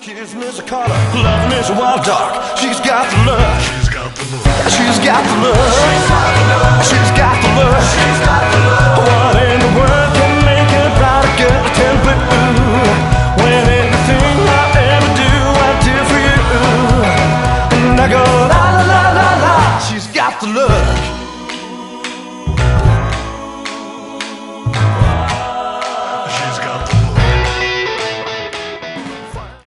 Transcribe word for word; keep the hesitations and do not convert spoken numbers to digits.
Kiss Miss Carter, love Miss Wild Dog. She's got the love. She's got the love. She's got the love. She's